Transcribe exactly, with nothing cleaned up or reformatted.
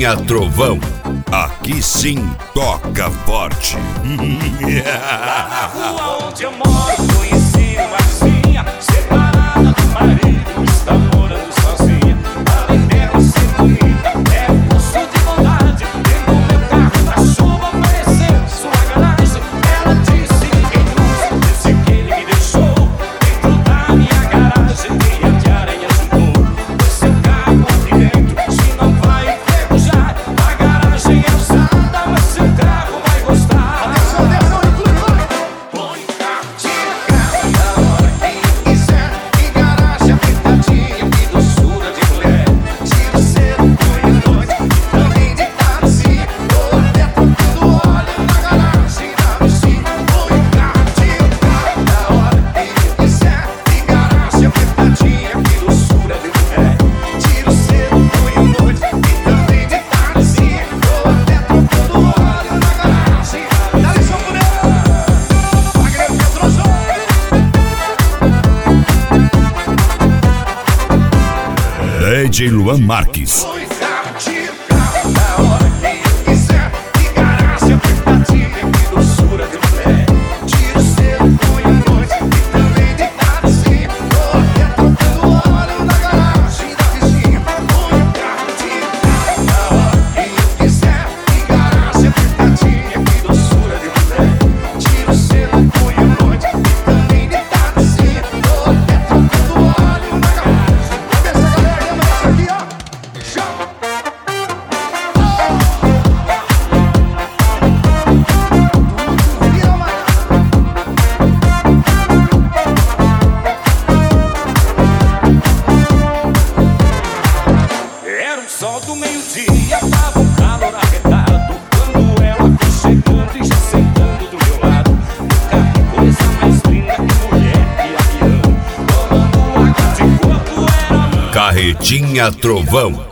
Carretinha Trovão, aqui sim toca forte. Na rua onde eu moro conheci uma vizinha, separada do marido, está morando sozinha. Além dela ser bonita, é um poço de bondade. Dentro do meu carro na chuva apareceu sua garagem. Ela disse que quem usa, disse que ele me deixou dentro da minha garagem. Teia de aranha juntou o seu carro aqui dentro. Se não vai enferrujar, a garagem é usada, mas seu carro vai gostar. D J Luan Marques. Sol do meio-dia, tava um calor arretado. Quando ela foi chegando e já sentando do meu lado. Nunca vi coisa mais linda que mulher e avião. Rolando água de coco era. Carretinha Trovão.